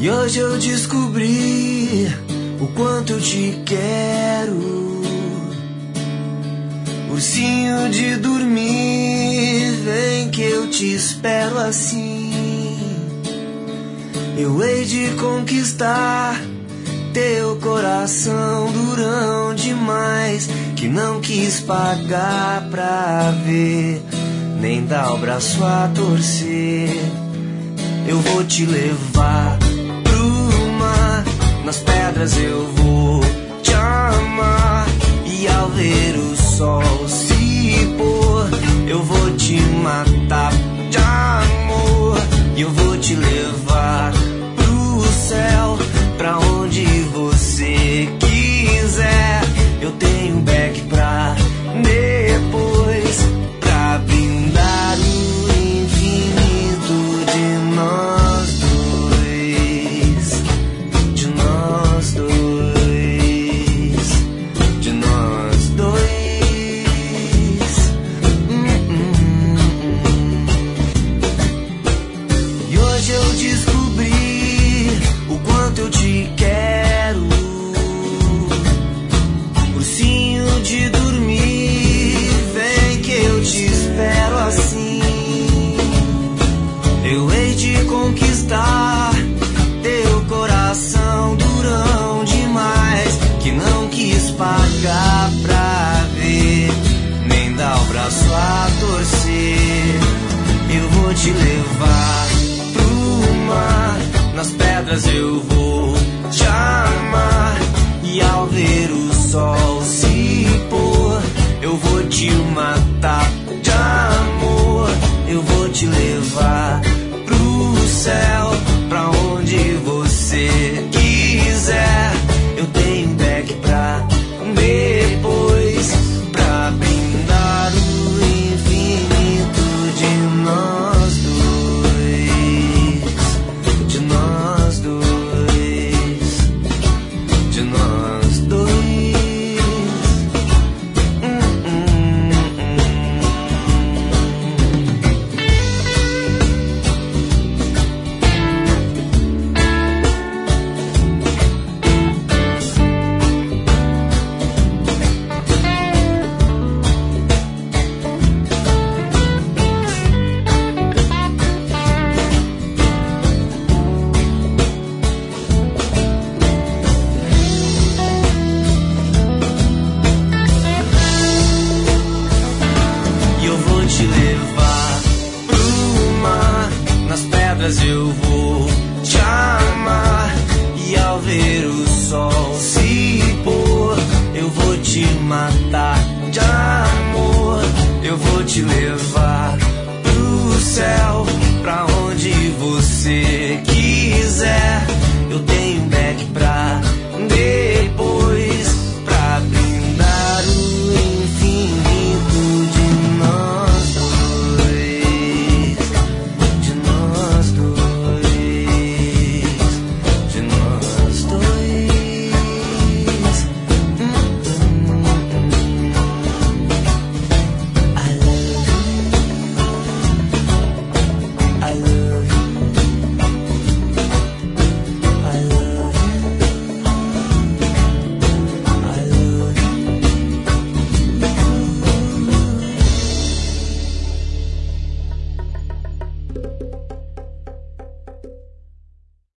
E hoje eu descobri o quanto eu te quero. Ursinho de dormir, vem que eu te espero assim. Eu hei de conquistar teu coração durão demais, que não quis pagar pra ver, nem dar o braço a torcer. Eu vou te levar pro mar, nas pedras eu vou te amar. E ao ver o sol se pôr, eu vou te matar de amor. E eu vou te levar pro céu, pra onde você quiser. Eu tenho um beck pra depois, pra brindar o infinito de nós dois. De nós dois. De nós dois. E hoje eu descobri o quanto eu te quero. Ursinho de dormir, vem que eu te espero assim. Eu hei de conquistar teu coração durão demais, que não quis pagar pra ver, nem dar o braço a torcer. Eu vou te levar pro mar, nas pedras eu vou te amar. E ao ver o sol se pôr, eu vou te matar de amor. Eu vou te levar pro céu, pra onde você quiser. Eu tenho um beck pra depois, pra brindar o infinito de nós dois. De nós dois. De nós dois. Te levar pro mar, nas pedras eu vou te amar. E ao ver o sol se pôr, eu vou te matar de amor. Eu vou te levar pro céu, pra onde você quiser. Eu tenho um beck pra depois, pra brindar o infinito de nós.